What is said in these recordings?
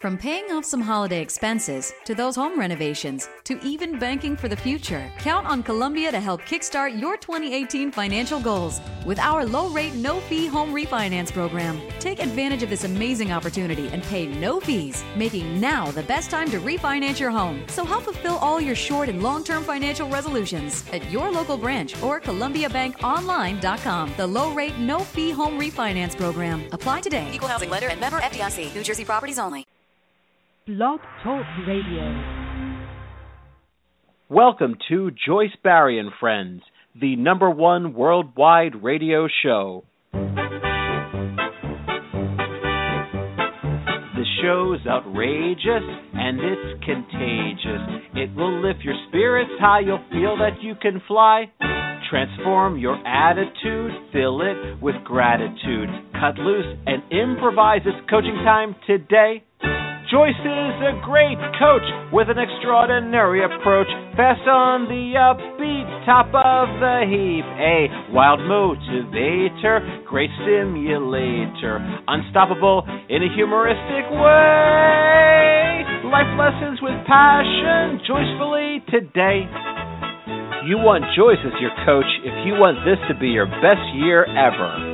From paying off some holiday expenses, to those home renovations, to even banking for the future, count on Columbia to help kickstart your 2018 financial goals. With our low-rate, no-fee home refinance program, take advantage of this amazing opportunity and pay no fees, making now the best time to refinance your home. So help fulfill all your short and long-term financial resolutions at your local branch or ColumbiaBankOnline.com. The low-rate, no-fee home refinance program. Apply today. Equal housing lender and member FDIC. New Jersey Properties only. Blog Talk Radio. Welcome to Joyce Barry and Friends, the #1 worldwide radio show. The show's outrageous and it's contagious. It will lift your spirits high, you'll feel that you can fly. Transform your attitude, fill it with gratitude. Cut loose and improvise. It's coaching time today. Joyce is a great coach with an extraordinary approach. Fast on the upbeat, top of the heap. A wild motivator, great stimulator. Unstoppable in a humoristic way. Life lessons with passion, joyfully today. You want Joyce as your coach if you want this to be your best year ever.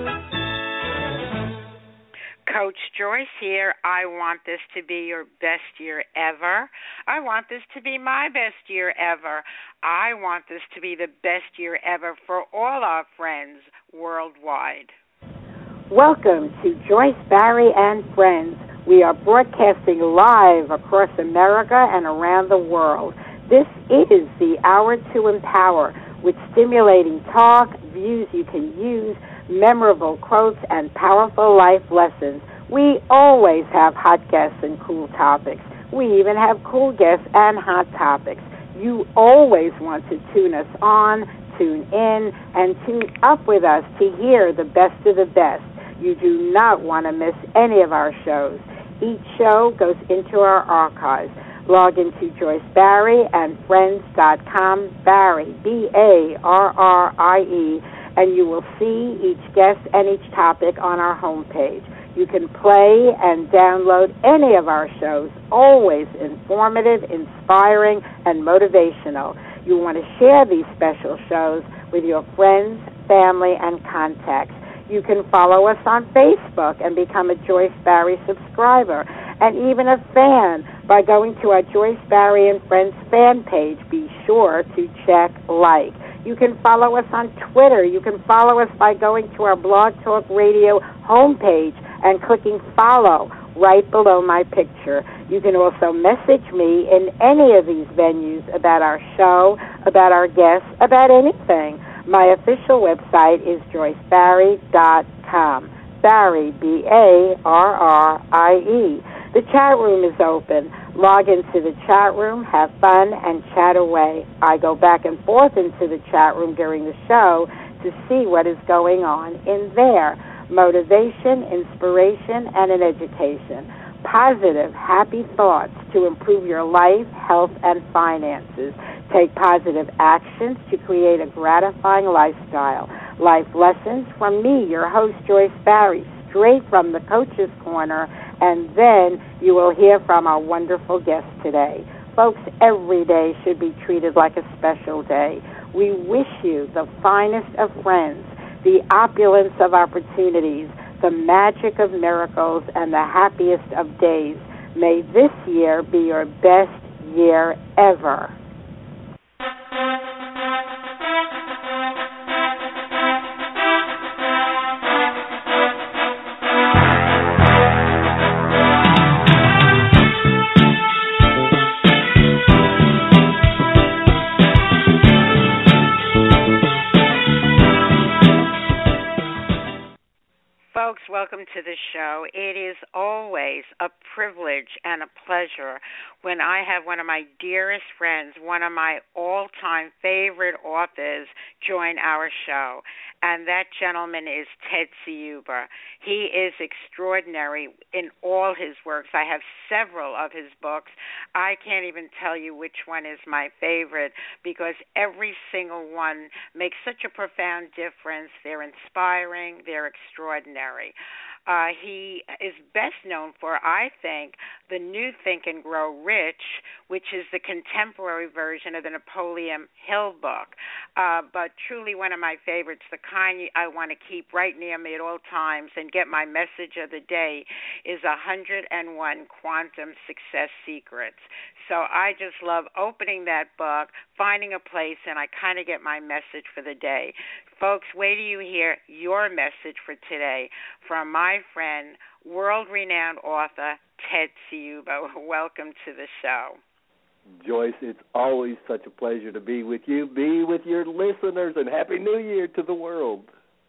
Coach Joyce here. I want this to be your best year ever. I want this to be my best year ever. I want this to be the best year ever for all our friends worldwide. Welcome to Joyce Barry and Friends. We are broadcasting live across America and around the world. This is the Hour to Empower with stimulating talk, views you can use, memorable quotes, and powerful life lessons. We always have hot guests and cool topics. We even have cool guests and hot topics. You always want to tune us on, tune in, and tune up with us to hear the best of the best. You do not want to miss any of our shows. Each show goes into our archives. Log into Joyce Barry and Friends.com, Barry, B-A-R-R-I-E, and you will see each guest and each topic on our homepage. You can play and download any of our shows, always informative, inspiring, and motivational. You want to share these special shows with your friends, family, and contacts. You can follow us on Facebook and become a Joyce Barry subscriber, and even a fan by going to our Joyce Barry and Friends fan page. Be sure to check like. You can follow us on Twitter. You can follow us by going to our Blog Talk Radio homepage and clicking follow right below my picture. You can also message me in any of these venues about our show, about our guests, about anything. My official website is joycebarry.com. Barry, B-A-R-R-I-E. The chat room is open. Log into the chat room, have fun, and chat away. I go back and forth into the chat room during the show to see what is going on in there. Motivation, inspiration, and an education. Positive, happy thoughts to improve your life, health, and finances. Take positive actions to create a gratifying lifestyle. Life lessons from me, your host, Joyce Barry, straight from the Coach's Corner, and then you will hear from our wonderful guest today. Folks, every day should be treated like a special day. We wish you the finest of friends, the opulence of opportunities, the magic of miracles, and the happiest of days. May this year be your best year ever. Folks, welcome to the show. It is always a privilege and a pleasure when I have one of my dearest friends, one of my all-time favorite authors, join our show. And that gentleman is Ted Ciuba. He is extraordinary in all his works. I have several of his books. I can't even tell you which one is my favorite because every single one makes such a profound difference. They're inspiring. They're extraordinary. He is best known for, I think, the new Think and Grow Rich, which is the contemporary version of the Napoleon Hill book. But truly one of my favorites, the kind I want to keep right near me at all times and get my message of the day, is 101 Quantum Success Secrets. So I just love opening that book, finding a place, and I kind of get my message for the day. Folks, wait till you hear your message for today from my friend, world-renowned author, Ted Ciuba. Welcome to the show. Joyce, it's always such a pleasure to be with you, be with your listeners, and Happy New Year to the world.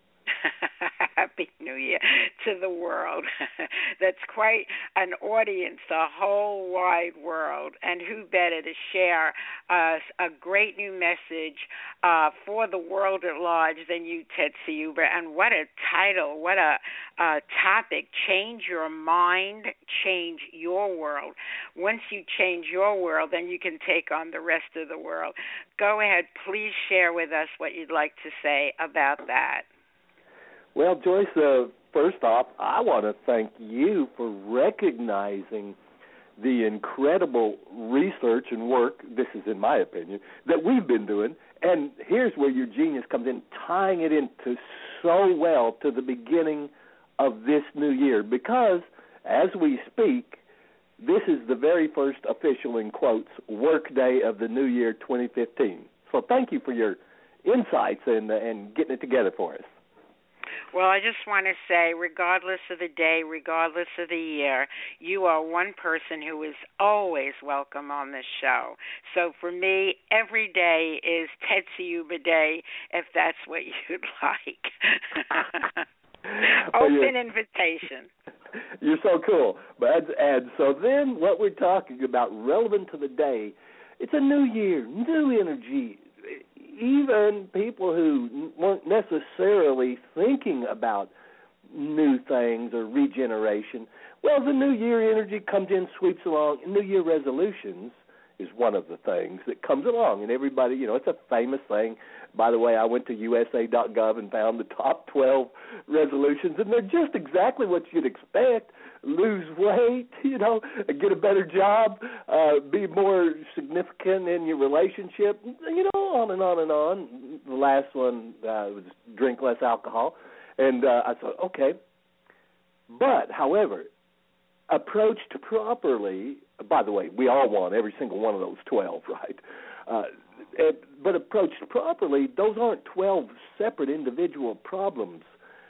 Happy New Year to the world. That's quite an audience, the whole wide world. And who better to share a great new message for the world at large than you, Ted Ciuba. And what a title, what a topic. Change your mind, change your world. Once you change your world, then you can take on the rest of the world. Go ahead, please share with us what you'd like to say about that. Well, Joyce, first off, I want to thank you for recognizing the incredible research and work, this is in my opinion, that we've been doing. And here's where your genius comes in, tying it into so well to the beginning of this new year. Because as we speak, this is the very first official, in quotes, work day of the new year 2015. So thank you for your insights and getting it together for us. Well, I just want to say, regardless of the day, regardless of the year, you are one person who is always welcome on this show. So for me, every day is Ted Ciuba Day, if that's what you'd like. Open invitation. You're so cool. And so then what we're talking about, relevant to the day, it's a new year, new energy. Even people who weren't necessarily thinking about new things or regeneration, well, the New Year energy comes in, sweeps along. New Year resolutions is one of the things that comes along. And everybody, it's a famous thing. By the way, I went to USA.gov and found the top 12 resolutions, and they're just exactly what you'd expect. Lose weight, get a better job, be more significant in your relationship, on and on and on. The last one was drink less alcohol. And I thought, okay. But, however, approached properly, by the way, we all want every single one of those 12, right? But approached properly, those aren't 12 separate individual problems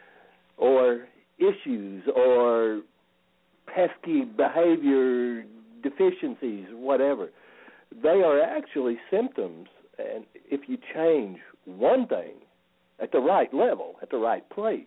or issues or pesky behavior deficiencies, whatever. They are actually symptoms, and if you change one thing at the right level, at the right place,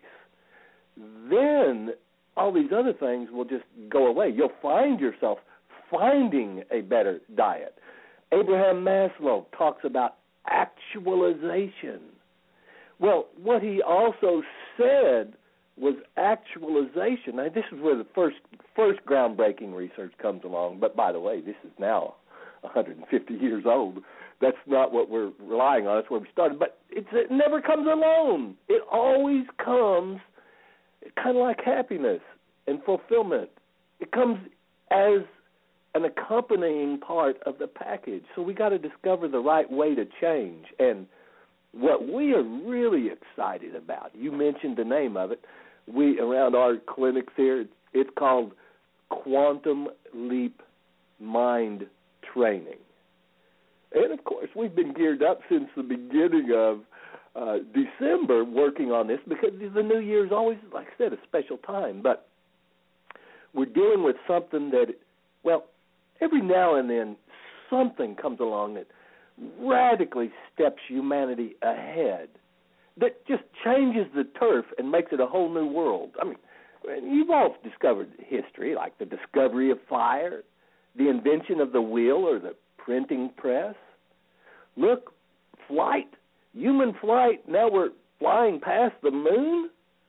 then all these other things will just go away. You'll find yourself finding a better diet. Abraham Maslow talks about actualization. Well, what he also said was actualization. Now, this is where the first groundbreaking research comes along. But, by the way, this is now 150 years old. That's not what we're relying on. That's where we started. But it never comes alone. It always comes kind of like happiness and fulfillment. It comes as an accompanying part of the package. So we got to discover the right way to change. And what we are really excited about, you mentioned the name of it, we around our clinics here, it's called Quantum Leap Mind Training. And, of course, we've been geared up since the beginning of December working on this because the new year is always, like I said, a special time. But we're dealing with something that, well, every now and then something comes along that radically steps humanity ahead, that just changes the turf and makes it a whole new world. I mean, you've all discovered history, like the discovery of fire, the invention of the wheel or the printing press. Look, flight, human flight, now we're flying past the moon.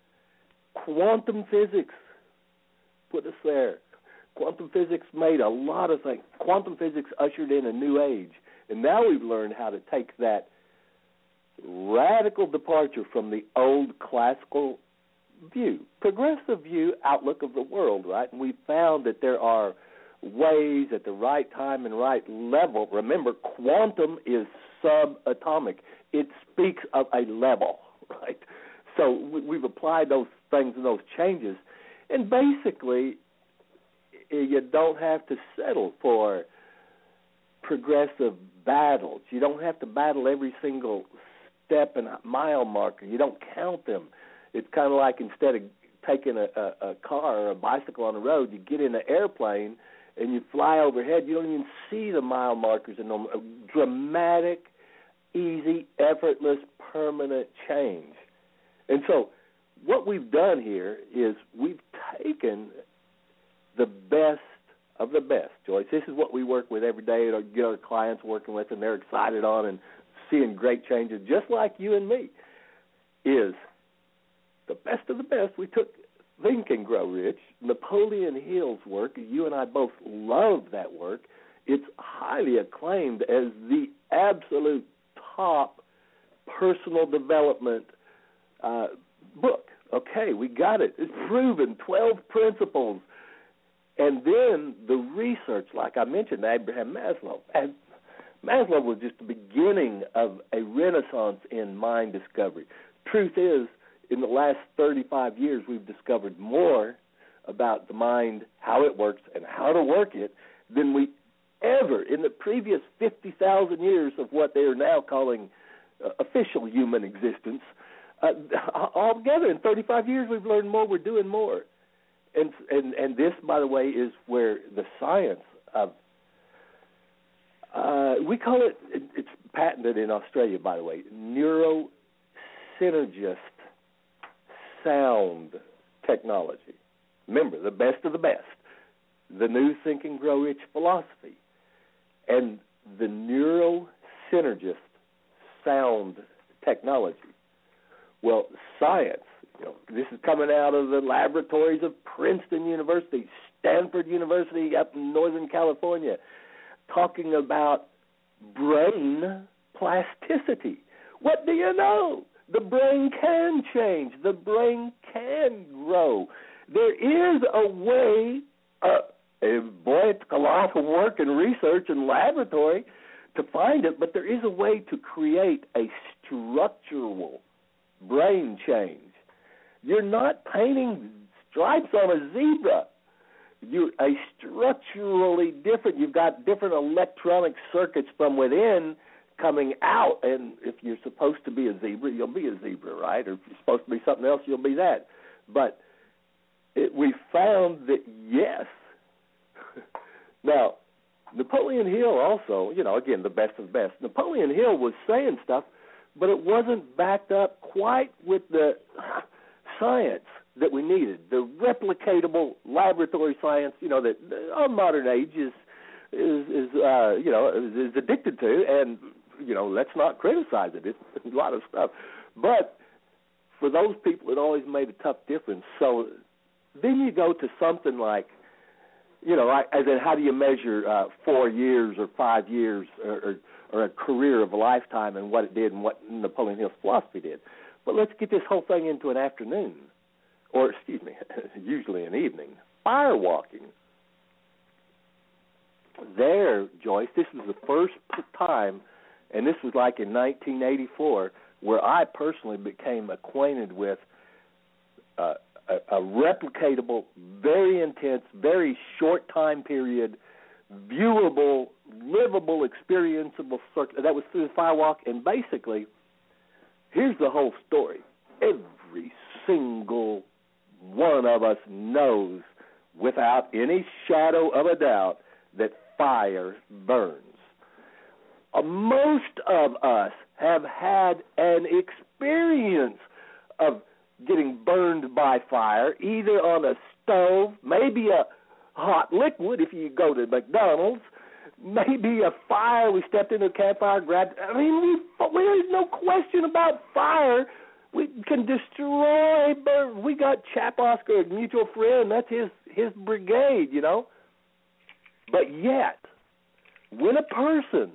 Quantum physics put us there. Quantum physics made a lot of things. Quantum physics ushered in a new age. And now we've learned how to take that radical departure from the old classical view outlook of the world, right? And we found that there are ways at the right time and right level. Remember, quantum is subatomic. It speaks of a level, right? So we've applied those things and those changes, and basically you don't have to settle for progressive battles. You don't have to battle every single step and mile marker. You don't count them. It's kind of like instead of taking a car or a bicycle on the road, you get in an airplane and you fly overhead. You don't even see the mile markers in them. A dramatic, easy, effortless, permanent change. And so what we've done here is we've taken the best of the best, Joyce. This is what we work with every day to get our clients working with, and they're excited on and seeing great changes, just like you and me, is the best of the best. We took Think and Grow Rich, Napoleon Hill's work. You and I both love that work. It's highly acclaimed as the absolute top personal development book. Okay, we got it. It's proven, 12 principles. And then the research, like I mentioned, Abraham Maslow. And Maslow was just the beginning of a renaissance in mind discovery. Truth is, in the last 35 years, we've discovered more about the mind, how it works, and how to work it than we ever, in the previous 50,000 years of what they are now calling official human existence. Altogether, in 35 years, we've learned more. We're doing more. And this, by the way, is where the science of, we call it, it's patented in Australia, by the way, neurosynergist sound technology. Remember, the best of the best, the new Think and Grow Rich philosophy, and the neurosynergist sound technology. Well, science, this is coming out of the laboratories of Princeton University, Stanford University up in Northern California, talking about brain plasticity. What do you know? The brain can change. The brain can grow. There is a way, boy, it's a lot of work and research and laboratory to find it, but there is a way to create a structural brain change. You're not painting stripes on a zebra. You're structurally different. You've got different electronic circuits from within coming out, and if you're supposed to be a zebra, you'll be a zebra, right? Or if you're supposed to be something else, you'll be that. But we found that, yes. Now, Napoleon Hill also, again, the best of the best. Napoleon Hill was saying stuff, but it wasn't backed up quite with the science that we needed, the replicatable laboratory science, that our modern age is addicted to, and let's not criticize it. It's a lot of stuff, but for those people, it always made a tough difference. So then you go to something like, as in how do you measure 4 years or 5 years or a career of a lifetime and what it did and what Napoleon Hill's philosophy did. But let's get this whole thing into an afternoon, or usually an evening. Fire walking. There, Joyce, this was the first time, and this was like in 1984, where I personally became acquainted with a replicatable, very intense, very short time period, viewable, livable, experienceable circuit. That was through the fire walk, and basically, here's the whole story. Every single one of us knows without any shadow of a doubt that fire burns. Most of us have had an experience of getting burned by fire, either on a stove, maybe a hot liquid if you go to McDonald's, maybe a fire, we stepped into a campfire, grabbed, there's no question about fire. We can destroy, burn. We got Chap Oscar, a mutual friend, that's his brigade, But yet, when a person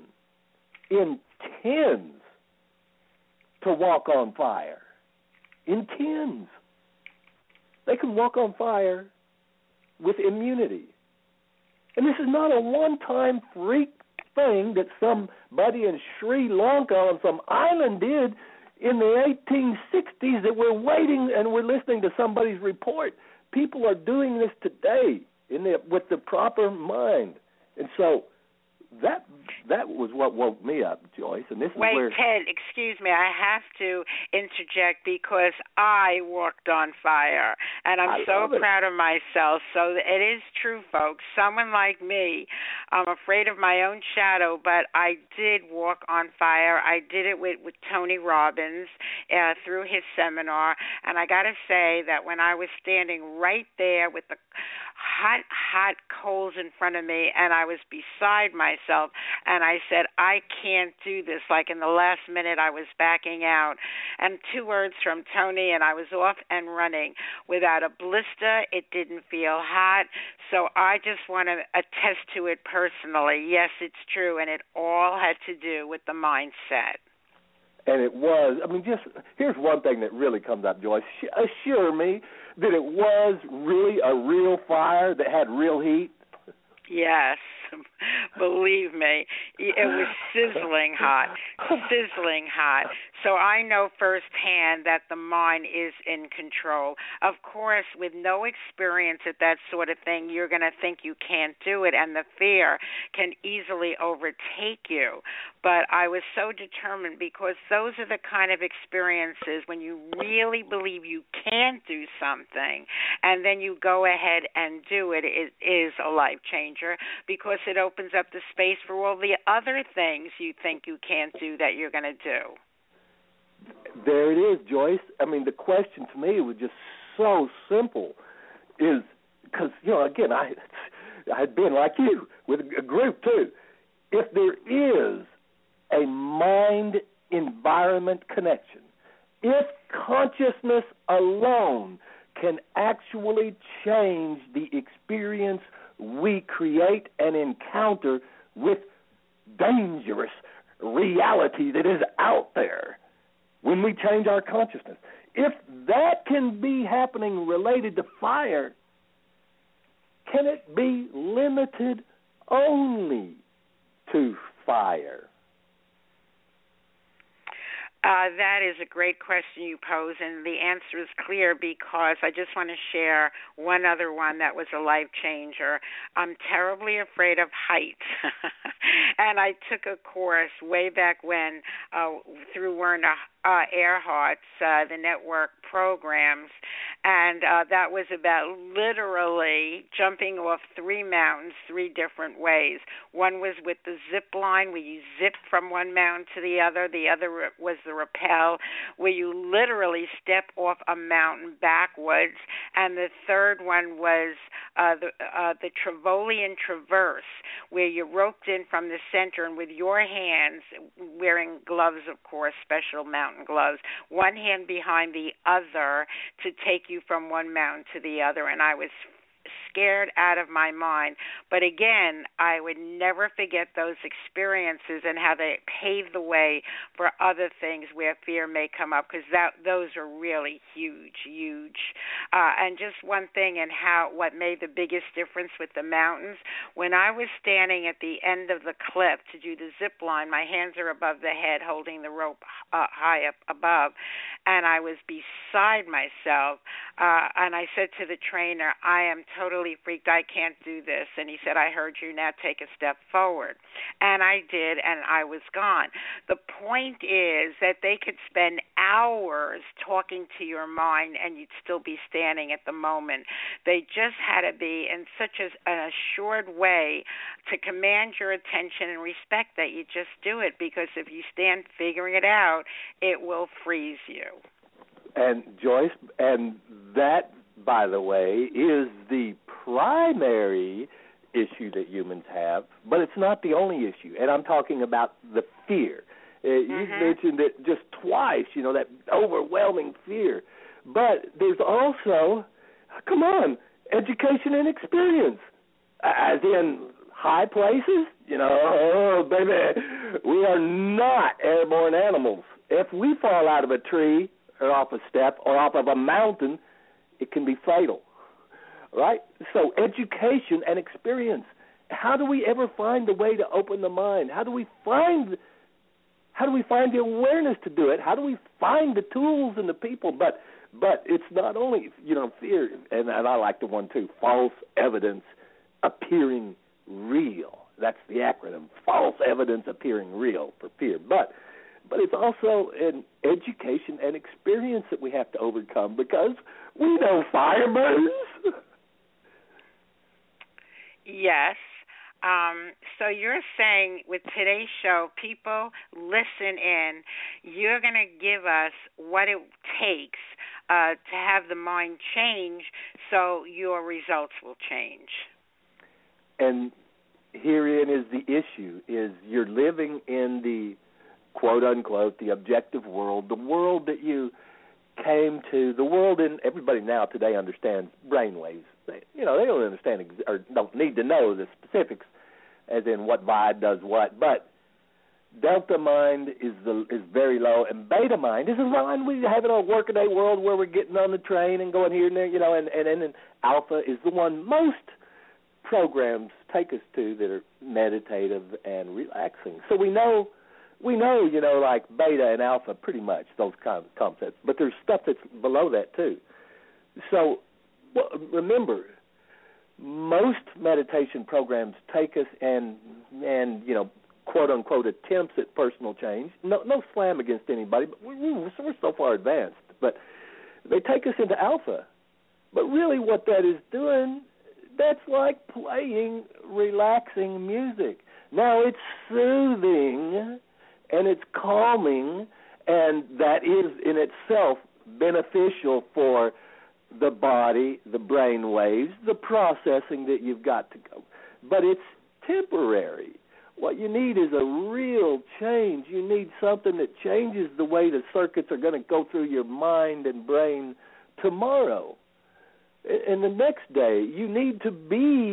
intends to walk on fire, intends, they can walk on fire with immunity. And this is not a one-time freak thing that somebody in Sri Lanka on some island did in the 1860s that we're waiting and we're listening to somebody's report. People are doing this today with the proper mind. And so that was what woke me up, Joyce. And this is where... Wait, Ted, excuse me. I have to interject because I walked on fire, and I'm so proud of myself. So it is true, folks. Someone like me, I'm afraid of my own shadow, but I did walk on fire. I did it with Tony Robbins through his seminar, and I got to say that when I was standing right there with the hot coals in front of me, and I was beside myself, and I said, I can't do this. Like in the last minute, I was backing out. And 2 words from Tony, and I was off and running without a blister. It didn't feel hot. So I just want to attest to it personally. Yes, it's true, and it all had to do with the mindset. And it was, here's one thing that really comes up, Joyce. Assure me that it was really a real fire that had real heat. Yes, believe me, it was sizzling hot. So I know firsthand that the mind is in control. Of course, with no experience at that sort of thing, you're going to think you can't do it, and the fear can easily overtake you. But I was so determined because those are the kind of experiences when you really believe you can do something, and then you go ahead and do it. It is a life changer because it opens up the space for all the other things you think you can't do that you're going to do. There it is, Joyce. The question to me was just so simple, is because, again, I had been like you with a group too. If there is a mind-environment connection, if consciousness alone can actually change the experience we create and encounter with dangerous reality that is out there, when we change our consciousness, if that can be happening related to fire, can it be limited only to fire? That is a great question you pose, and the answer is clear because I just want to share one other one that was a life changer. I'm terribly afraid of heights, and I took a course way back when through Werner Erhard's the network programs, and that was about literally jumping off 3 mountains 3 different ways. One was with the zip line where you zip from one mountain to the other. The other was the rappel where you literally step off a mountain backwards, and the third one was the Trevolian Traverse where you roped in from the center and with your hands, wearing gloves, of course, special mountain gloves, one hand behind the other to take you from one mountain to the other. And I was scared out of my mind. But again, I would never forget those experiences and how they paved the way for other things where fear may come up, because those are really huge. And just one thing, and what made the biggest difference with the mountains, when I was standing at the end of the cliff to do the zip line, my hands are above the head holding the rope high up above, and I was beside myself, and I said to the trainer, I am totally freaked. I can't do this. And he said, I heard you. Now take a step forward. And I did, and I was gone. The point is that they could spend hours talking to your mind, and you'd still be standing at the moment. They just had to be in such an assured way to command your attention and respect that you just do it, because if you stand figuring it out, it will freeze you. And Joyce, and that, by the way, is the primary issue that humans have, but it's not the only issue. And I'm talking about the fear. You mentioned it just twice, that overwhelming fear. But there's also, come on, education and experience, as in high places. Oh, baby, we are not airborne animals. If we fall out of a tree or off a step or off of a mountain, it can be fatal, right? So education and experience. How do we ever find a way to open the mind? How do we find the awareness to do it? How do we find the tools and the people? But it's not only, fear, and I like the one too, false evidence appearing real. That's the acronym, false evidence appearing real for fear. But it's also an education and experience that we have to overcome because we know fire burns. Yes. So you're saying with today's show, people listen in, you're going to give us what it takes to have the mind change so your results will change. And herein is the issue, is you're living in the quote-unquote, the objective world, the world that you came to, the world, and everybody now today understands brainwaves. They don't understand or don't need to know the specifics, as in what vibe does what. But delta mind is very low, and beta mind is the mind we have in our workaday world where we're getting on the train and going here and there, and then alpha is the one most programs take us to that are meditative and relaxing. So we know, like beta and alpha, pretty much those kind of concepts. But there's stuff that's below that too. So remember, most meditation programs take us and quote unquote attempts at personal change. No slam against anybody, but we're so far advanced. But they take us into alpha. But really, what that is doing, that's like playing relaxing music. Now, it's soothing and it's calming, and that is in itself beneficial for the body, the brain waves, the processing that you've got to go. But it's temporary. What you need is a real change. You need something that changes the way the circuits are going to go through your mind and brain tomorrow. And the next day, you need to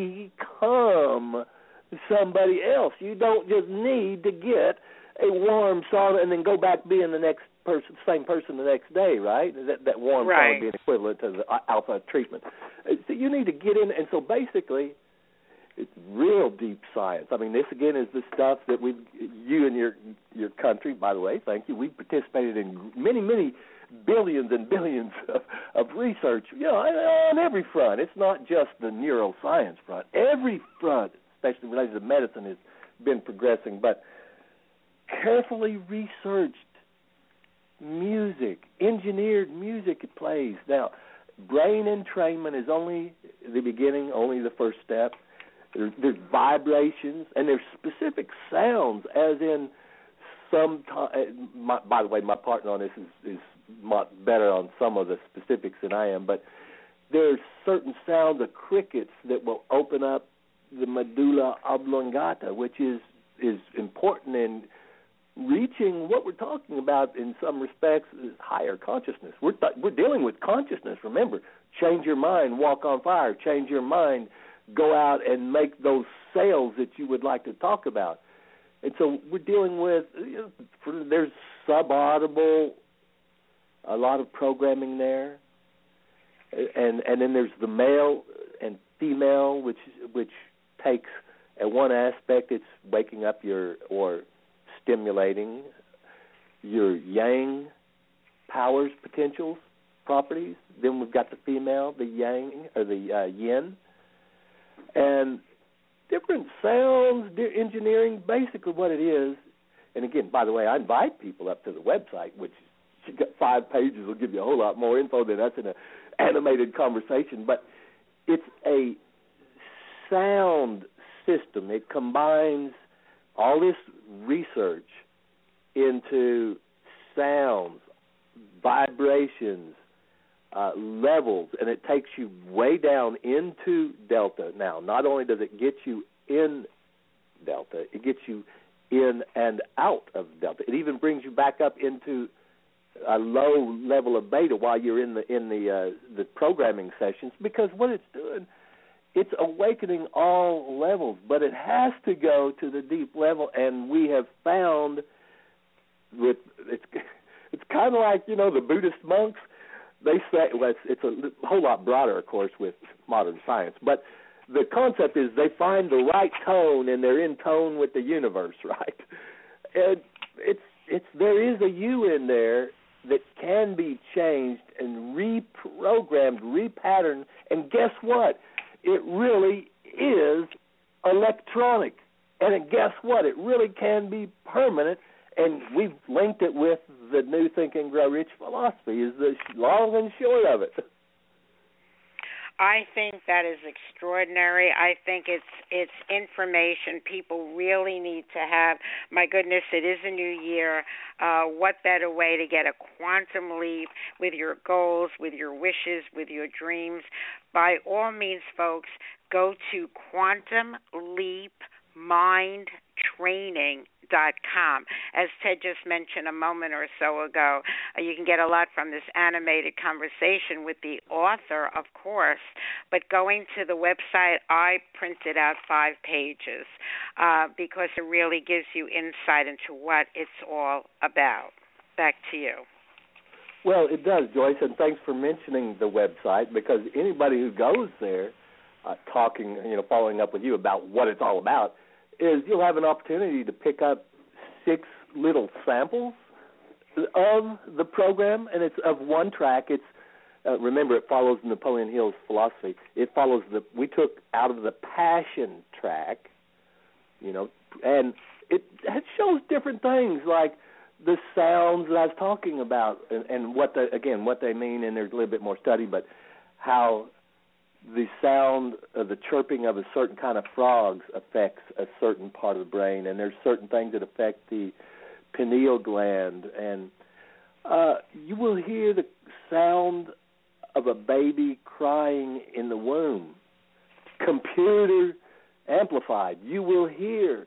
become somebody else. You don't just need to get a warm sauna and then go back being the next person, same person the next day, right? That warm sauna being equivalent to the alpha treatment. So you need to get in, and so basically, it's real deep science. I mean, this again is the stuff that you and your country, by the way, thank you. We participated in many billions and billions of research, on every front. It's not just the neuroscience front. Every front, especially related to medicine, has been progressing. But carefully researched music, engineered music it plays. Now, brain entrainment is only the beginning, only the first step. There's vibrations, and there's specific sounds, as in by the way, my partner on this is much better on some of the specifics than I am, but there's certain sounds of crickets that will open up the medulla oblongata, which is important in reaching what we're talking about in some respects is higher consciousness. We're dealing with consciousness, remember. Change your mind, walk on fire. Change your mind, go out and make those sales that you would like to talk about. And so we're dealing with, there's subaudible, a lot of programming there. And then there's the male and female, which takes, at one aspect, it's waking up or stimulating your yang powers, potentials, properties. Then we've got the female, the yang, or the yin. And different sounds, engineering, basically what it is. And again, by the way, I invite people up to the website, which you've got 5 pages, will give you a whole lot more info than us in an animated conversation. But it's a sound system. It combines all this research into sounds, vibrations, levels, and it takes you way down into delta. Now, not only does it get you in delta, it gets you in and out of delta. It even brings you back up into a low level of beta while you're in the programming sessions, because what it's doing, it's awakening all levels, but it has to go to the deep level, and we have found it's kind of like, the Buddhist monks. they say, well, it's a whole lot broader, of course, with modern science, but the concept is they find the right tone and they're in tone with the universe, right? And there is a you in there that can be changed and reprogrammed, repatterned, and guess what? It really is electronic. And guess what? It really can be permanent, and we've linked it with the new Think and Grow Rich philosophy is the long and short of it. I think that is extraordinary. I think it's information people really need to have. My goodness, it is a new year. What better way to get a quantum leap with your goals, with your wishes, with your dreams? By all means, folks, go to quantumleapmindtraining.com. As Ted just mentioned a moment or so ago, you can get a lot from this animated conversation with the author, of course, but going to the website, I printed out 5 pages because it really gives you insight into what it's all about. Back to you. Well, it does, Joyce, and thanks for mentioning the website, because anybody who goes there following up with you about what it's all about, is you'll have an opportunity to pick up 6 little samples of the program, and it's of one track. It's remember, it follows Napoleon Hill's philosophy. It follows we took out of the Passion track, and it shows different things like the sounds that I was talking about, and what they mean, and there's a little bit more study, but how the sound of the chirping of a certain kind of frogs affects a certain part of the brain, and there's certain things that affect the pineal gland, and you will hear the sound of a baby crying in the womb, computer amplified. You will hear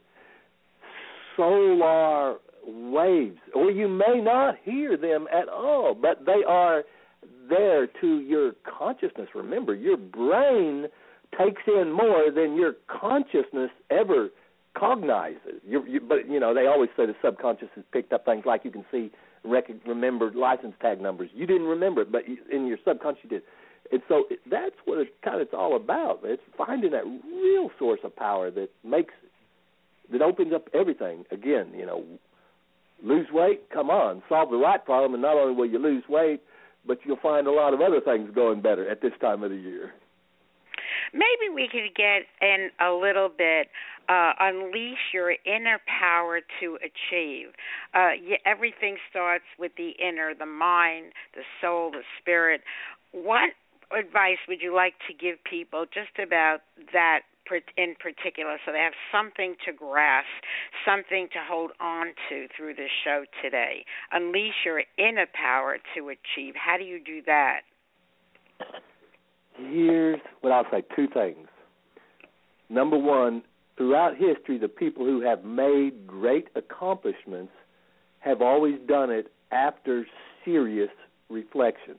solar waves, or you may not hear them at all, but they are there to your consciousness. Remember, your brain takes in more than your consciousness ever cognizes. But they always say the subconscious has picked up things like you can see, remember license tag numbers. You didn't remember it, but in your subconscious you did. And so that's what it's all about. It's finding that real source of power that opens up everything. Again, lose weight, come on, solve the right problem, and not only will you lose weight, but you'll find a lot of other things going better at this time of the year. Maybe we could get in a little bit, unleash your inner power to achieve. Everything starts with the inner, the mind, the soul, the spirit. What advice would you like to give people just about that in particular, so they have something to grasp, something to hold on to through this show today? Unleash your inner power to achieve. How do you do that? Here's what I'll say, 2 things. Number 1, throughout history, the people who have made great accomplishments have always done it after serious reflection.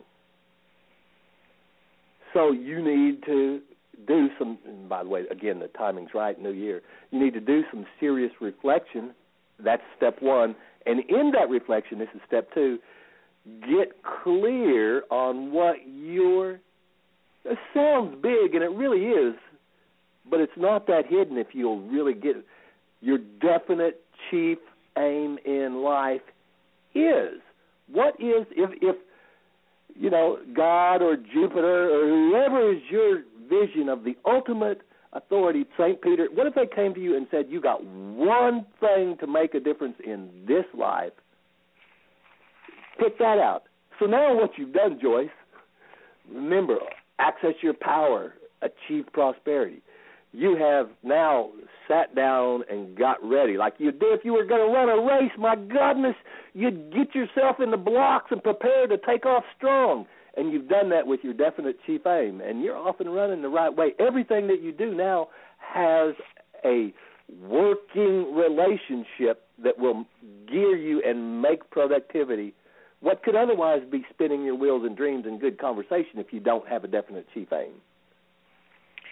So you need to do some, and by the way, again, the timing's right, New Year. You need to do some serious reflection. That's step 1. And in that reflection, this is step 2, get clear on what it sounds big, and it really is, but it's not that hidden if you'll really get it. Your definite chief aim in life is. What is, if God or Jupiter or whoever is your vision of the ultimate authority, St. Peter, what if they came to you and said, you got one thing to make a difference in this life? Pick that out. So now what you've done, Joyce, remember, access your power, achieve prosperity. You have now sat down and got ready. Like you did if you were going to run a race, my goodness, you'd get yourself in the blocks and prepare to take off strong. And you've done that with your definite chief aim, and you're off and running the right way. Everything that you do now has a working relationship that will gear you and make productivity what could otherwise be spinning your wheels and dreams and good conversation if you don't have a definite chief aim.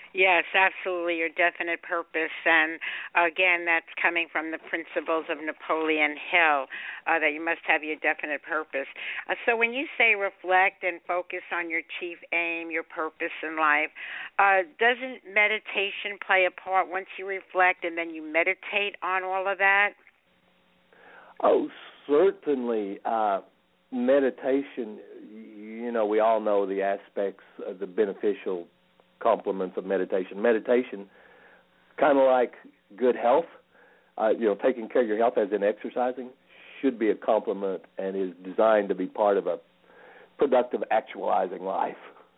Yes, absolutely, your definite purpose. And again, that's coming from the principles of Napoleon Hill, that you must have your definite purpose. So when you say reflect and focus on your chief aim, your purpose in life, doesn't meditation play a part once you reflect and then you meditate on all of that? Oh, certainly. Meditation, we all know the aspects of the beneficial complements of meditation. Meditation, kind of like good health, taking care of your health as in exercising, should be a complement and is designed to be part of a productive, actualizing life.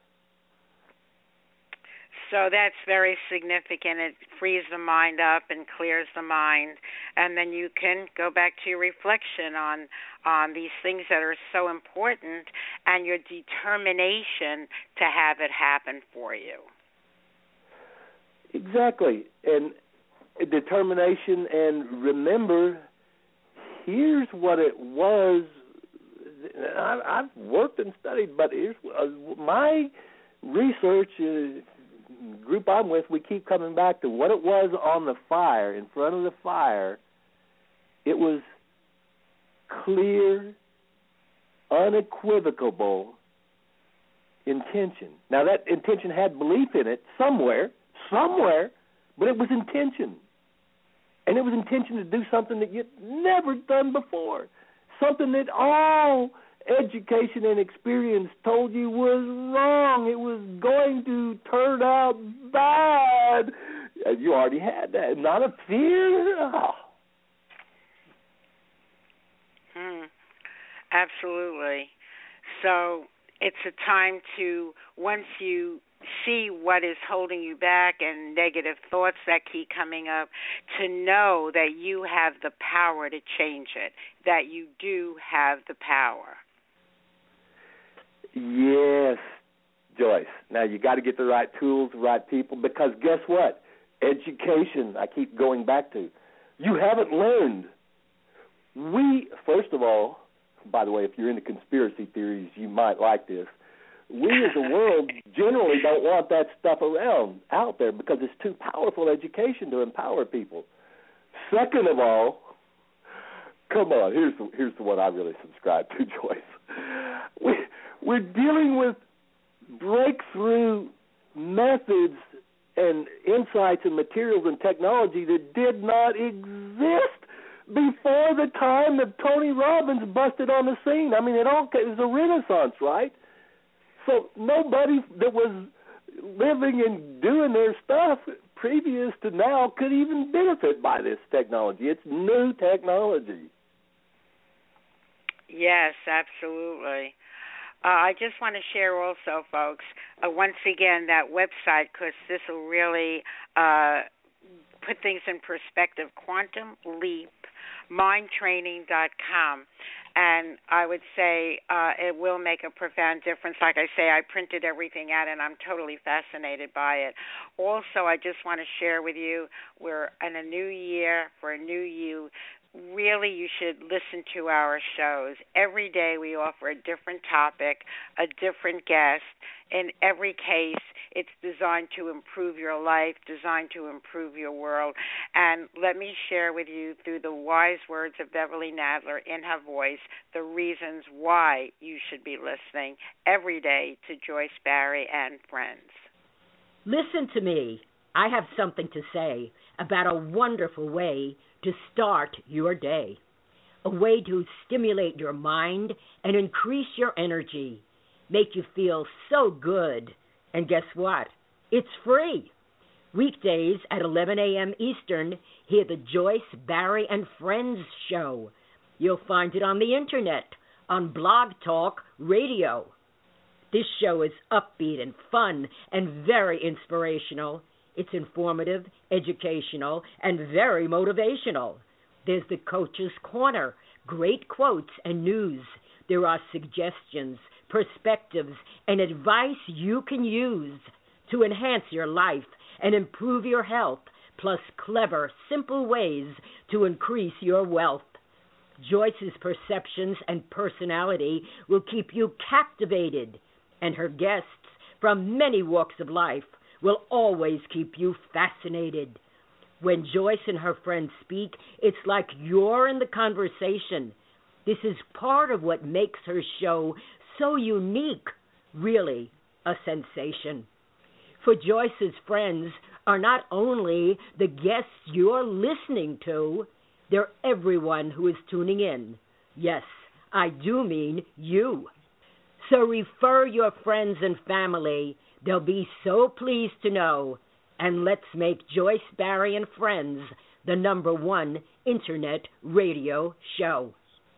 So that's very significant. It frees the mind up and clears the mind, and then you can go back to your reflection on these things that are so important and your determination to have it happen for you. Exactly. And determination, and remember, here's what it was. I've worked and studied, but here's my research group I'm with, we keep coming back to what it was on the fire, in front of the fire. It was clear, unequivocal intention. Now, that intention had belief in it somewhere, but it was intention. And it was intention to do something that you'd never done before, something that all education and experience told you was wrong. It was going to turn out bad. You already had that. Not a fear. Oh. Absolutely. So it's a time to, once you see what is holding you back and negative thoughts that keep coming up, to know that you have the power to change it, that you do have the power. Yes, Joyce. Now, you got to get the right tools, the right people, because guess what? Education, I keep going back to. You haven't learned. First of all, by the way, if you're into conspiracy theories, you might like this. We as a world generally don't want that stuff around out there because it's too powerful education to empower people. Second of all, come on, here's the one I really subscribe to, Joyce. We're dealing with breakthrough methods and insights and materials and technology that did not exist before the time that Tony Robbins busted on the scene. I mean, it was a renaissance, right? So nobody that was living and doing their stuff previous to now could even benefit by this technology. It's new technology. Yes, absolutely. I just want to share also, folks, once again, that website, because this will really put things in perspective, quantumleapmindtraining.com. And I would say it will make a profound difference. Like I say, I printed everything out, and I'm totally fascinated by it. Also, I just want to share with you, we're in a new year for a new you. Really, you should listen to our shows. Every day we offer a different topic, a different guest. In every case, it's designed to improve your life, designed to improve your world. And let me share with you, through the wise words of Beverly Nadler in her voice, the reasons why you should be listening every day to Joyce Barrie and Friends. Listen to me. I have something to say about a wonderful way to start your day, a way to stimulate your mind and increase your energy, make you feel so good. And guess what? It's free. Weekdays at 11 a.m. Eastern, hear the Joyce Barrie and Friends show. You'll find it on the internet, on Blog Talk Radio. This show is upbeat and fun and very inspirational. It's informative, educational, and very motivational. There's the Coach's Corner, great quotes and news. There are suggestions, perspectives, and advice you can use to enhance your life and improve your health, plus clever, simple ways to increase your wealth. Joyce's perceptions and personality will keep you captivated, and her guests from many walks of life will always keep you fascinated. When Joyce and her friends speak, it's like you're in the conversation. This is part of what makes her show so unique, really a sensation. For Joyce's friends are not only the guests you're listening to, they're everyone who is tuning in. Yes, I do mean you. So refer your friends and family. They'll be so pleased to know. And let's make Joyce Barrie and Friends the #1 Internet radio show.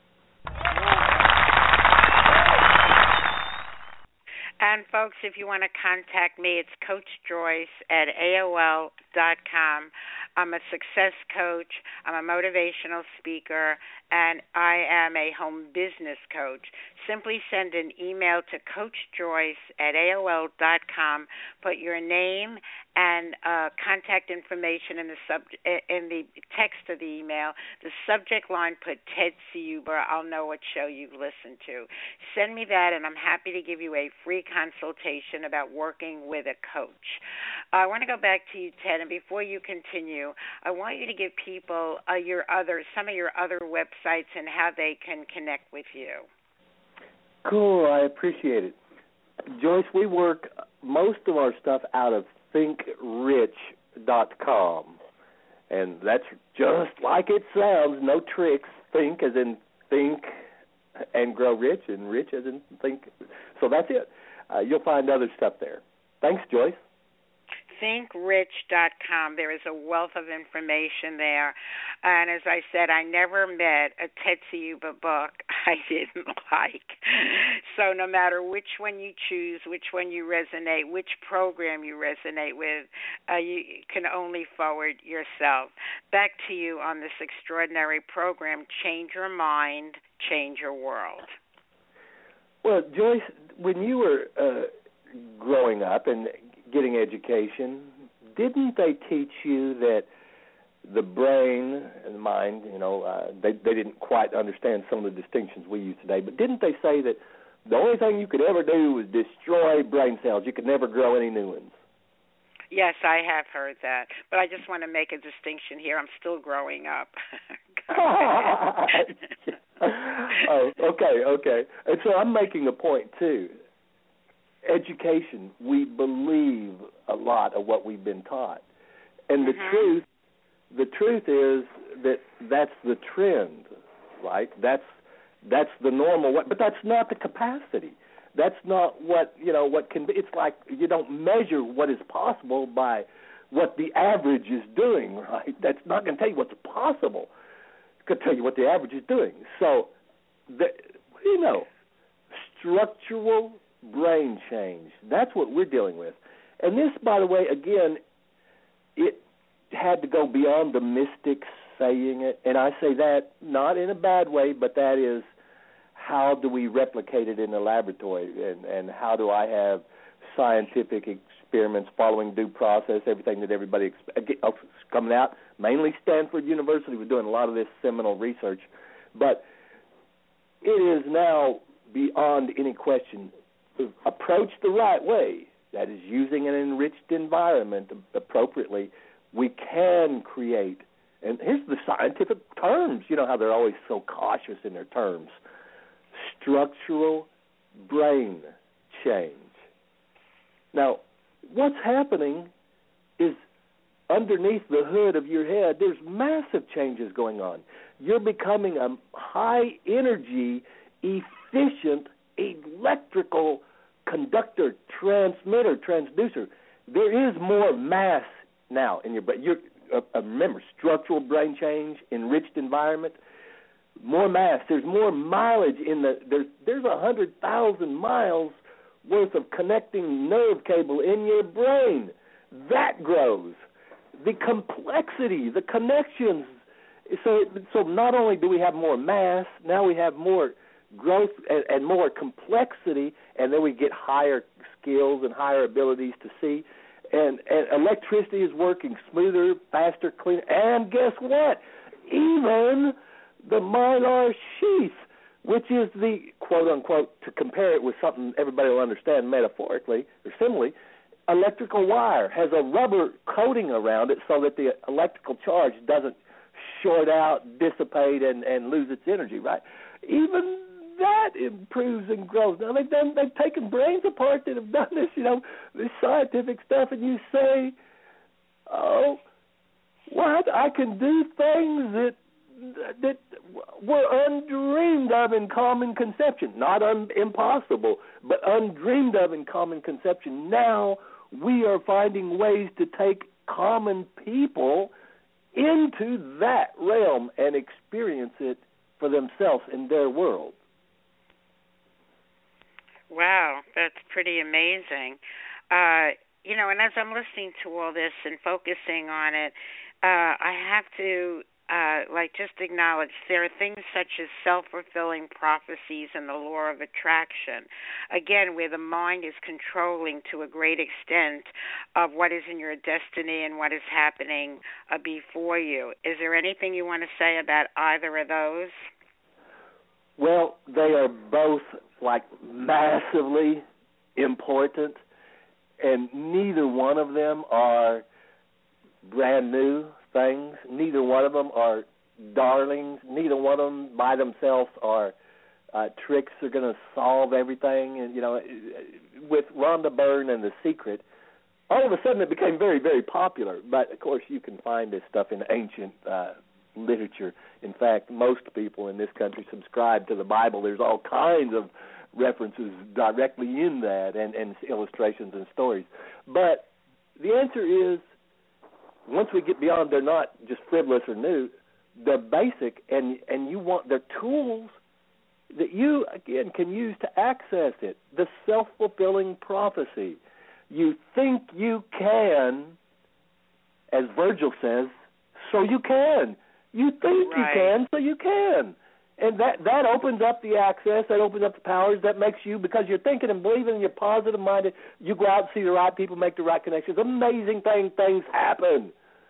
And, folks, if you want to contact me, it's Coach Joyce at AOL.com. I'm a success coach. I'm a motivational speaker, and I am a home business coach. Simply send an email to Coach Joyce at AOL.com. Put your name and contact information in the text of the email. The subject line, put Ted Ciuba. I'll know what show you've listened to. Send me that, and I'm happy to give you a free consultation about working with a coach. I want to go back to you, Ted, and before you continue, I want you to give people some of your other websites and how they can connect with you. Cool, I appreciate it. Joyce, we work most of our stuff out of thinkrich.com, and that's just like it sounds, no tricks. Think as in think and grow rich, and rich as in think. So that's it. You'll find other stuff there. Thanks, Joyce. thinkrich.com. There is a wealth of information there. And as I said, I never met a Ted Ciuba book I didn't like. So no matter which one you choose, which one you resonate, which program you resonate with, you can only forward yourself. Back to you on this extraordinary program, Change Your Mind, Change Your World. Well, Joyce, when you were growing up and getting education, didn't they teach you that the brain and the mind, they didn't quite understand some of the distinctions we use today, but didn't they say that the only thing you could ever do was destroy brain cells? You could never grow any new ones. Yes, I have heard that, but I just want to make a distinction here. I'm still growing up. Oh, okay. And so I'm making a point, too. Education, we believe a lot of what we've been taught. And the truth is that that's the trend, right? That's the normal way, but that's not the capacity. That's not what can be. It's like you don't measure what is possible by what the average is doing, right? That's not going to tell you what's possible. It's going to tell you what the average is doing. So, structural brain change, that's what we're dealing with. And this, by the way, again, it had to go beyond the mystics saying it. And I say that not in a bad way, but that is, how do we replicate it in the laboratory, and how do I have scientific experiments following due process, everything that everybody coming out. Mainly Stanford University was doing a lot of this seminal research. But it is now beyond any question, approached the right way, that is using an enriched environment appropriately, we can create, and here's the scientific terms, you know how they're always so cautious in their terms, structural brain change. Now, what's happening is underneath the hood of your head, there's massive changes going on. You're becoming a high-energy, efficient, electrical conductor, transmitter, transducer. There is more mass now in your brain. Remember, structural brain change, enriched environment, more mass. There's more mileage in there's 100,000 miles worth of connecting nerve cable in your brain. That grows. The complexity, the connections. So not only do we have more mass, now we have more growth and more complexity, and then we get higher skills and higher abilities to see. And electricity is working smoother, faster, cleaner. And guess what? Even the mylar sheath, which is the quote-unquote, to compare it with something everybody will understand metaphorically or similarly, electrical wire has a rubber coating around it so that the electrical charge doesn't short out, dissipate, and lose its energy, right? Even that improves and grows. Now, they've taken brains apart that have done this, this scientific stuff, and you say, oh, what? I can do things that were undreamed of in common conception. Not impossible, but undreamed of in common conception. Now we are finding ways to take common people into that realm and experience it for themselves in their world. Wow, that's pretty amazing. And as I'm listening to all this and focusing on it, I have to just acknowledge there are things such as self-fulfilling prophecies and the law of attraction, again, where the mind is controlling to a great extent of what is in your destiny and what is happening before you. Is there anything you want to say about either of those? Well, they are both massively important, and neither one of them are brand new things. Neither one of them are darlings. Neither one of them by themselves are tricks that are going to solve everything. And, with Rhonda Byrne and The Secret, all of a sudden it became very, very popular. But, of course, you can find this stuff in ancient literature. In fact, most people in this country subscribe to the Bible. There's all kinds of references directly in that and illustrations and stories. But the answer is, once we get beyond they're not just frivolous or new, they're basic, and you want their tools that you, again, can use to access it. The self-fulfilling prophecy. You think you can, as Virgil says, so you can. You think you can, so you can. And that opens up the access, that opens up the powers, that makes you, because you're thinking and believing and you're positive-minded, you go out and see the right people, make the right connections. Amazing things happen.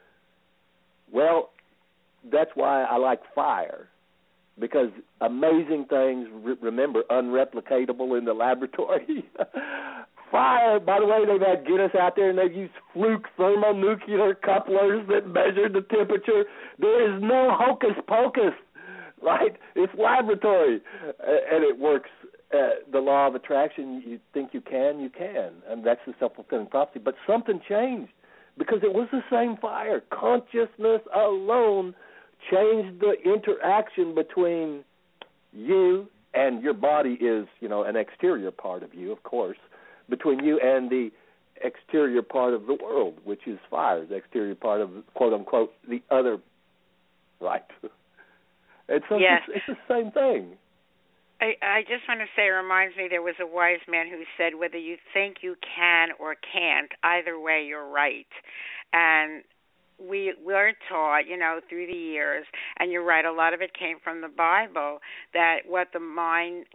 Well, that's why I like fire, because amazing things, remember, unreplicatable in the laboratory. Fire, by the way, they've had Guinness out there, and they've used fluke thermonuclear couplers that measure the temperature. There is no hocus pocus. Right? It's laboratory, and it works. The law of attraction, you think you can, and that's the self-fulfilling prophecy. But something changed, because it was the same fire. Consciousness alone changed the interaction between you, and your body is, an exterior part of you, of course, between you and the exterior part of the world, which is fire, the exterior part of, quote-unquote, the other, right? It's the same thing. I just want to say, it reminds me, there was a wise man who said, whether you think you can or can't, either way you're right. And we're taught, through the years, and you're right, a lot of it came from the Bible, that what the mind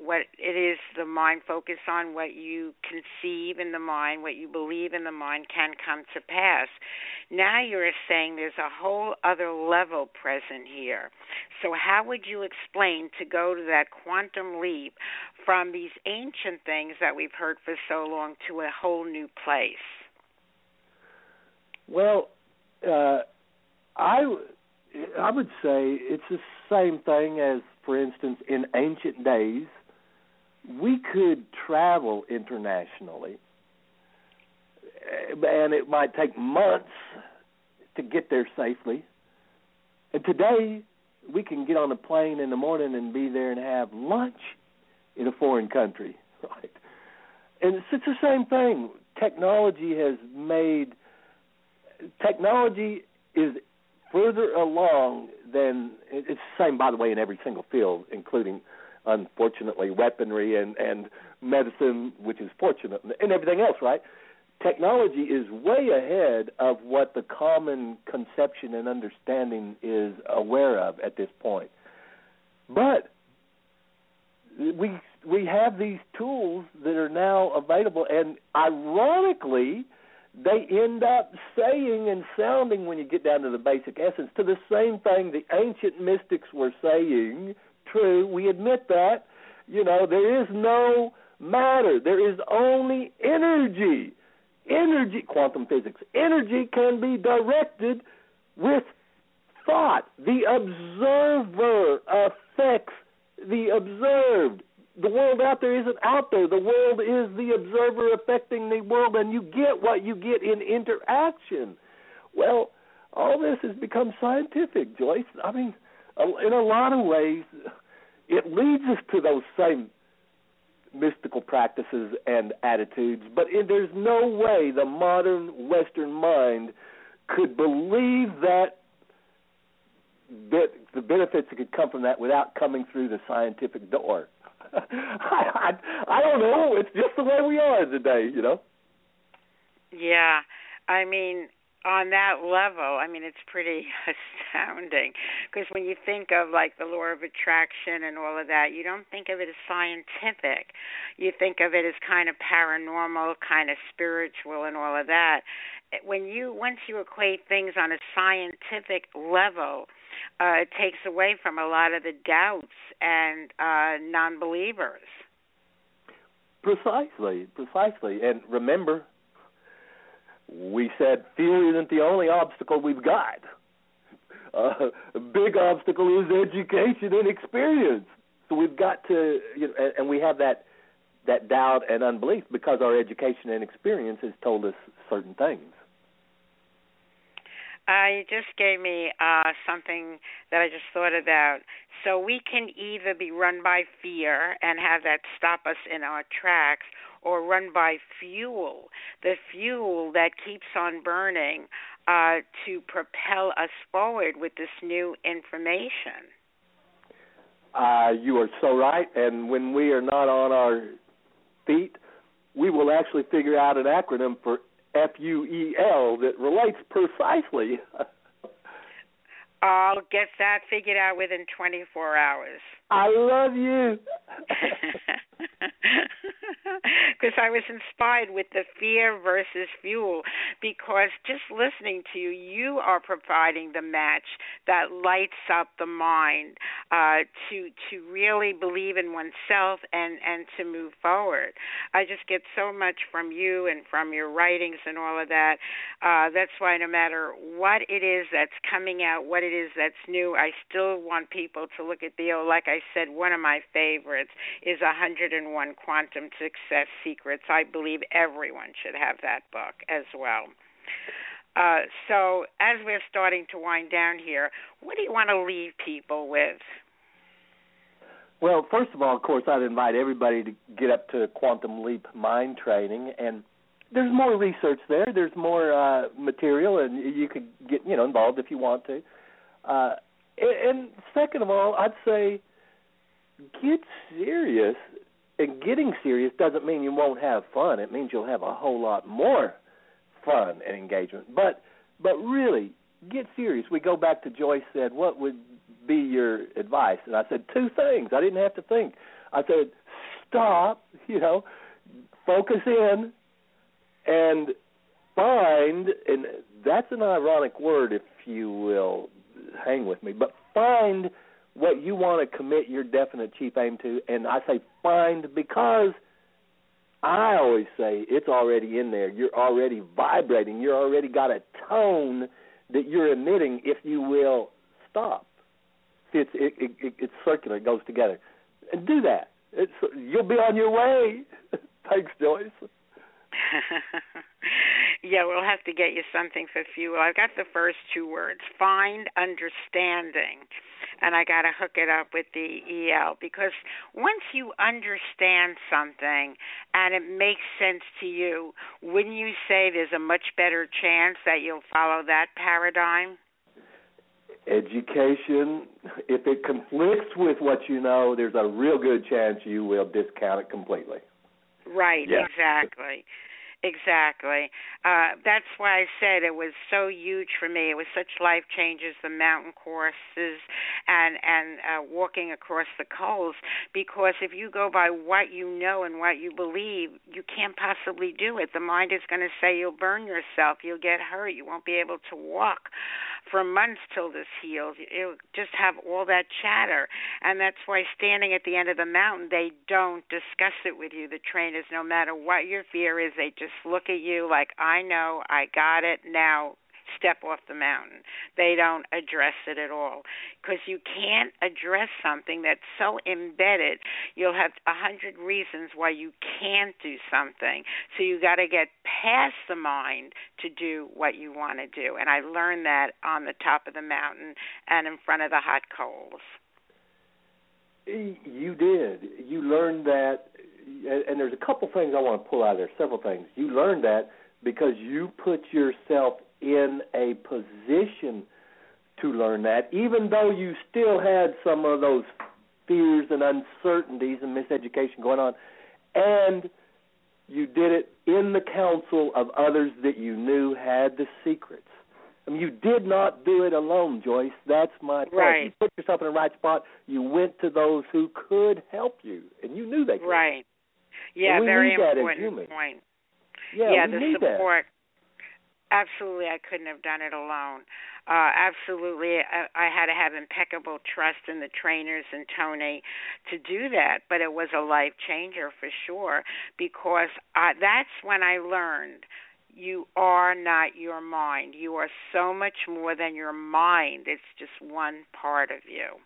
focus on, what you conceive in the mind, what you believe in the mind can come to pass. Now you're saying there's a whole other level present here. So how would you explain to go to that quantum leap from these ancient things that we've heard for so long to a whole new place? Well, I would say it's the same thing as, for instance, in ancient days, we could travel internationally, and it might take months to get there safely. And today, we can get on a plane in the morning and be there and have lunch in a foreign country, right? And it's the same thing. Technology is further along than, it's the same, by the way, in every single field, including, unfortunately, weaponry and medicine, which is fortunate, and everything else, right? Technology is way ahead of what the common conception and understanding is aware of at this point. But we have these tools that are now available, and ironically, they end up saying and sounding, when you get down to the basic essence, to the same thing the ancient mystics were saying. True, we admit that. There is no matter. There is only energy. energy, quantum physics, energy can be directed with thought. The observer affects the observed. The world out there isn't out there. The world is the observer affecting the world, and you get what you get in interaction. Well, all this has become scientific, Joyce. I mean, in a lot of ways, it leads us to those same mystical practices and attitudes, but there's no way the modern Western mind could believe that the benefits that could come from that without coming through the scientific door. I don't know. It's just the way we are today, you know? Yeah. I mean, on that level, I mean, it's pretty astounding because when you think of like the law of attraction and all of that, you don't think of it as scientific. You think of it as kind of paranormal, kind of spiritual and all of that. Once you equate things on a scientific level, it takes away from a lot of the doubts and non-believers. Precisely. And remember, we said fear isn't the only obstacle we've got. A big obstacle is education and experience. So we've got to, and we have that doubt and unbelief because our education and experience has told us certain things. You just gave me something that I just thought about. So we can either be run by fear and have that stop us in our tracks, or run by fuel, the fuel that keeps on burning to propel us forward with this new information. You are so right, and when we are not on our feet, we will actually figure out an acronym for FUEL that relates precisely. I'll get that figured out within 24 hours. I love you. Because I was inspired with the fear versus fuel, because just listening to you, you are providing the match that lights up the mind to really believe in oneself and to move forward. I just get so much from you and from your writings and all of that. That's why no matter what it is that's coming out, what it is that's new, I still want people to look at like I said, one of my favorites is 101 Quantum Success Secrets. I believe everyone should have that book as well. So as we're starting to wind down here, what do you want to leave people with? Well, first of all, of course, I'd invite everybody to get up to Quantum Leap Mind Training, and there's more research there. There's more material, and you could get involved if you want to. And second of all, I'd say get serious. And getting serious doesn't mean you won't have fun. It means you'll have a whole lot more fun and engagement. But really, get serious. We go back to Joyce said, what would be your advice? And I said 2 things. I didn't have to think. I said, stop, focus in, and find, and that's an ironic word, if you will, hang with me, but find what you want to commit your definite chief aim to. And I say find because I always say it's already in there. You're already vibrating. You're already got a tone that you're emitting, if you will, stop. It's circular. It goes together. And do that. You'll be on your way. Thanks, Joyce. Yeah, we'll have to get you something for fuel. I've got the first 2 words, find understanding, and I got to hook it up with the EL, because once you understand something and it makes sense to you, wouldn't you say there's a much better chance that you'll follow that paradigm? Education, if it conflicts with what you know, there's a real good chance you will discount it completely. Right, yeah. Exactly. That's why I said it was so huge for me. It was such life changes, the mountain courses and walking across the coals, because if you go by what you know and what you believe, you can't possibly do it. The mind is going to say you'll burn yourself, you'll get hurt, you won't be able to walk for months till this heals. You'll just have all that chatter. And that's why standing at the end of the mountain, they don't discuss it with you. The trainers, no matter what your fear is, they just look at you like, I know, I got it, now step off the mountain. They don't address it at all, because you can't address something that's so embedded. You'll have 100 reasons why you can't do something. So you got to get past the mind to do what you want to do. And I learned that on the top of the mountain and in front of the hot coals. You did. You learned that, and there's a couple things I want to pull out of there, several things. You learned that because you put yourself in a position to learn that, even though you still had some of those fears and uncertainties and miseducation going on, and you did it in the counsel of others that you knew had the secrets. I mean, you did not do it alone, Joyce. That's my point. Right. You put yourself in the right spot. You went to those who could help you, and you knew they could. Right. Yeah, very important point. Yeah, the support. Absolutely, I couldn't have done it alone. Absolutely, I had to have impeccable trust in the trainers and Tony to do that, but it was a life changer for sure, because that's when I learned you are not your mind. You are so much more than your mind. It's just one part of you.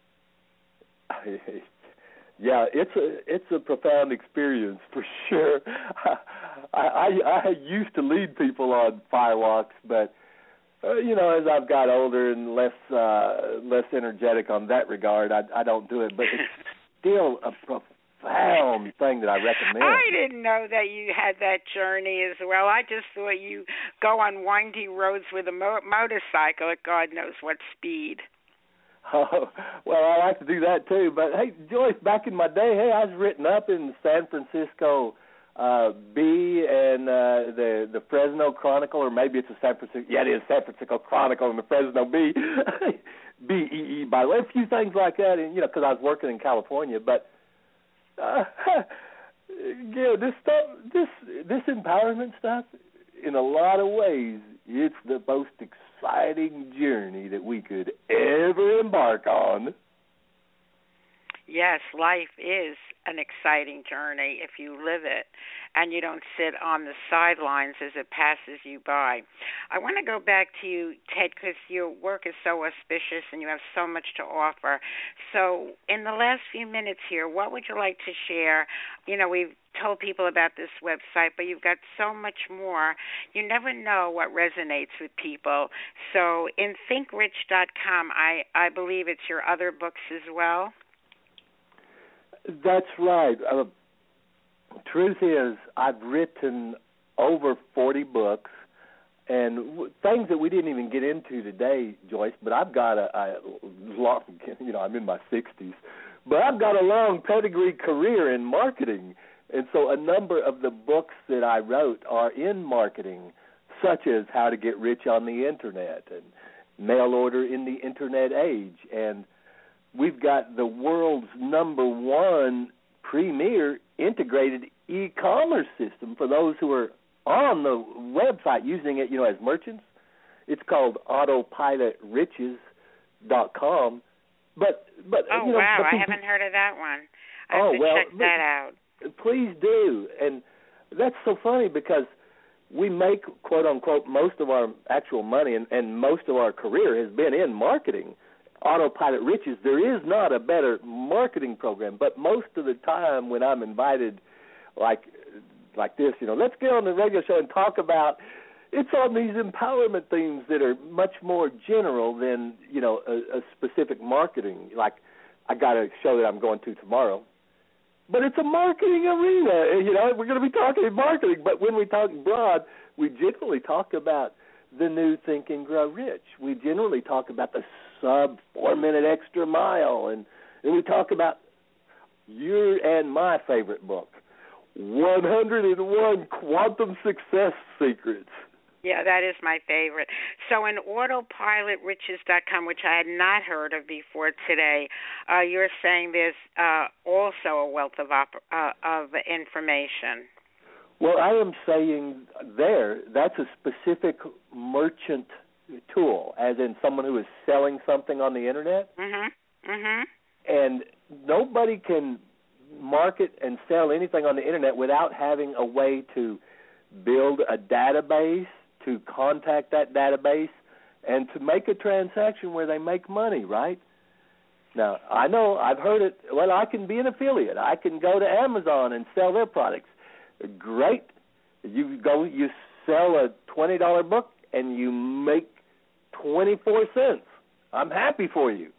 Yeah, it's a profound experience for sure. I used to lead people on firewalks, but as I've got older and less energetic on that regard, I don't do it. But it's still a profound thing that I recommend. I didn't know that you had that journey as well. I just thought you go on windy roads with a motorcycle at God knows what speed. Oh, well, I like to do that too. But hey, Joyce, back in my day, I was written up in San Francisco Bee and the Fresno Chronicle, or maybe it's a San Francisco. Yeah, it is San Francisco Chronicle and the Fresno Bee. BEE, by the way, a few things like that, and because I was working in California. But this stuff, this empowerment stuff, in a lot of ways, it's the most exciting journey that we could ever embark on. Yes, life is an exciting journey if you live it and you don't sit on the sidelines as it passes you by. I want to go back to you, Ted, because your work is so auspicious and you have so much to offer. So in the last few minutes here, what would you like to share? We've told people about this website, but you've got so much more. You never know what resonates with people. So in thinkrich.com, I believe it's your other books as well. That's right. Truth is, I've written over 40 books, and things that we didn't even get into today, Joyce, but I've got a long, I'm in my 60s, but I've got a long pedigree career in marketing. And so a number of the books that I wrote are in marketing, such as How to Get Rich on the Internet and Mail Order in the Internet Age. And we've got the world's #1 premier integrated e-commerce system for those who are on the website using it, as merchants. It's called autopilotriches.com. But wow, I haven't heard of that one. I have to check that out. Please do. And that's so funny because we make, quote unquote, most of our actual money and most of our career has been in marketing. Autopilot Riches, there is not a better marketing program, but most of the time when I'm invited like this, let's get on the radio show and talk about, it's on these empowerment themes that are much more general than, a specific marketing. Like I got a show that I'm going to tomorrow, but it's a marketing arena. We're going to be talking marketing, but when we talk broad, we generally talk about the new Think and Grow Rich. We generally talk about the sub-4-minute extra mile, and we talk about your and my favorite book, 101 Quantum Success Secrets. Yeah, that is my favorite. So in autopilotriches.com, which I had not heard of before today, you're saying there's also a wealth of information. Well, I am saying that's a specific merchant tool, as in someone who is selling something on the Internet. Mm-hmm. Mm-hmm. And nobody can market and sell anything on the Internet without having a way to build a database, to contact that database, and to make a transaction where they make money, right? Now, I know, I've heard it. Well, I can be an affiliate. I can go to Amazon and sell their products. Great. You sell a $20 book, and you make 24 cents. I'm happy for you.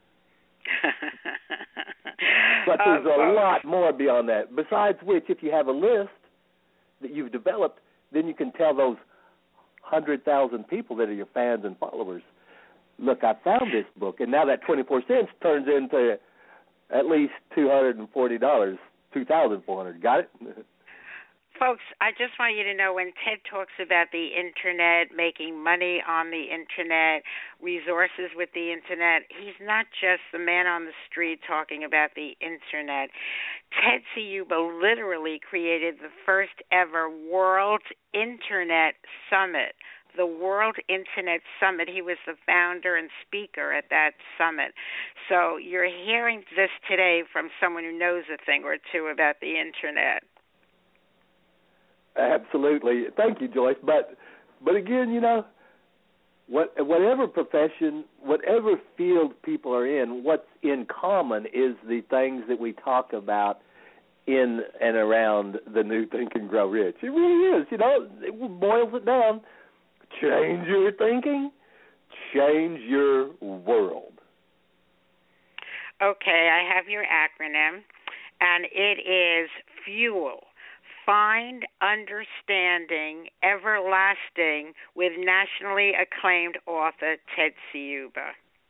But there's a lot more beyond that. Besides which, if you have a list that you've developed, then you can tell those 100,000 people that are your fans and followers, look, I found this book, and now that 24 cents turns into at least $240, $2,400. Got it? Folks, I just want you to know when Ted talks about the Internet, making money on the Internet, resources with the Internet, he's not just the man on the street talking about the Internet. Ted Ciuba literally created the first ever World Internet Summit. The World Internet Summit. He was the founder and speaker at that summit. So you're hearing this today from someone who knows a thing or two about the Internet. Absolutely. Thank you, Joyce. But again, whatever profession, whatever field people are in, what's in common is the things that we talk about in and around the new Think and Grow Rich. It really is. It boils it down. Change your thinking, change your world. Okay, I have your acronym, and it is FUEL. Find Understanding Everlasting with nationally acclaimed author Ted Ciuba.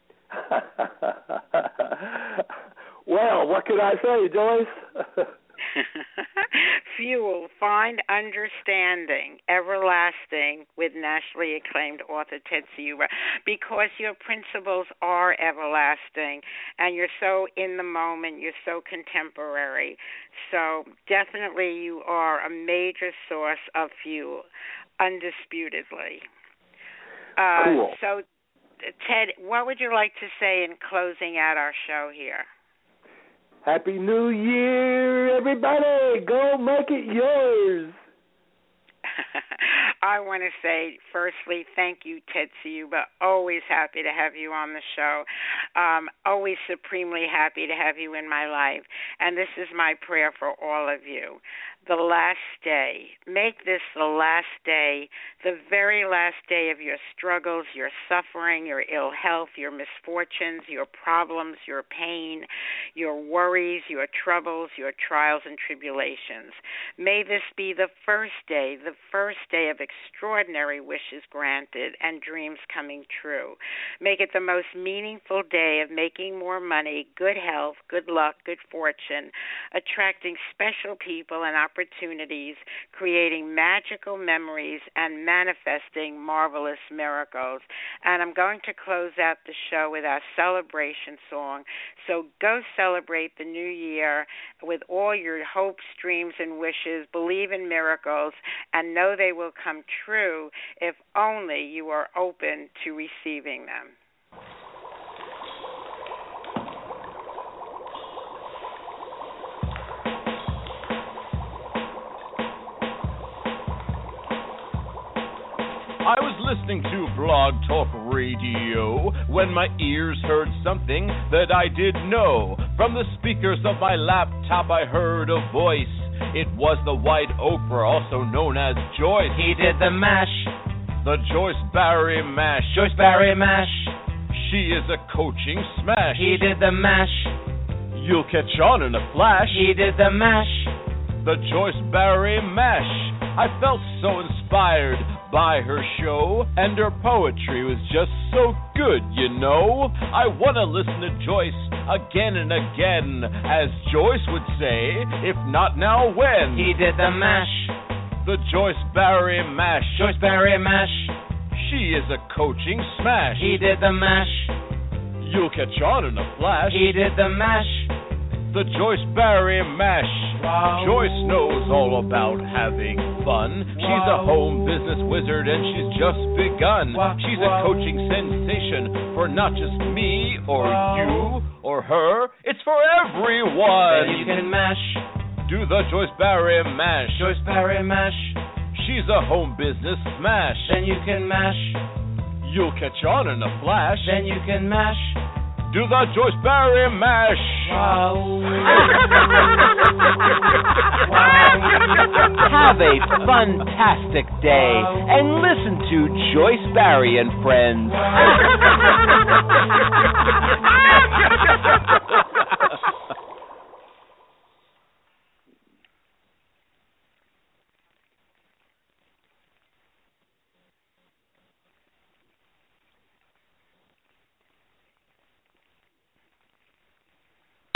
Well, what can I say, Joyce? FUEL, Find Understanding Everlasting with nationally acclaimed author Ted Ciuba, because your principles are everlasting and you're so in the moment, you're so contemporary. So definitely you are a major source of fuel, undisputedly. Cool. So, Ted, what would you like to say in closing out our show here? Happy New Year, everybody. Go make it yours. I want to say, firstly, thank you, Ted Ciuba. Always happy to have you on the show. Always supremely happy to have you in my life. And this is my prayer for all of you. The last day. Make this the last day, the very last day of your struggles, your suffering, your ill health, your misfortunes, your problems, your pain, your worries, your troubles, your trials and tribulations. May this be the first day of extraordinary wishes granted and dreams coming true. Make it the most meaningful day of making more money, good health, good luck, good fortune, attracting special people and opportunities, creating magical memories, and manifesting marvelous miracles. And I'm going to close out the show with our celebration song. So go celebrate the new year with all your hopes, dreams, and wishes. Believe in miracles and know they will come true if only you are open to receiving them. I was listening to Blog Talk Radio when my ears heard something that I didn't know. From the speakers of my laptop I heard a voice. It was the White Oprah, also known as Joyce. He did the mash. The Joyce Barry Mash. Joyce Barry Mash. She is a coaching smash. He did the mash. You'll catch on in a flash. He did the mash. The Joyce Barry Mash. I felt so inspired by her show, and her poetry was just so good, you know. I want to listen to Joyce again and again, as Joyce would say, if not now, when? He did the mash. The Joyce Barry Mash. Joyce Barry Mash. She is a coaching smash. He did the mash. You'll catch on in a flash. He did the mash. The Joyce Barry Mash. Wow. Joyce knows all about having fun. Wow. She's a home business wizard and she's just begun. Wow. She's a coaching sensation for not just me or you or her. It's for everyone. Then you can mash. Do the Joyce Barry Mash. Joyce Barry Mash. She's a home business smash. Then you can mash. You'll catch on in a flash. Then you can mash. Do the Joyce Barry Mash. Wow. Have a fantastic day and listen to Joyce Barry and Friends.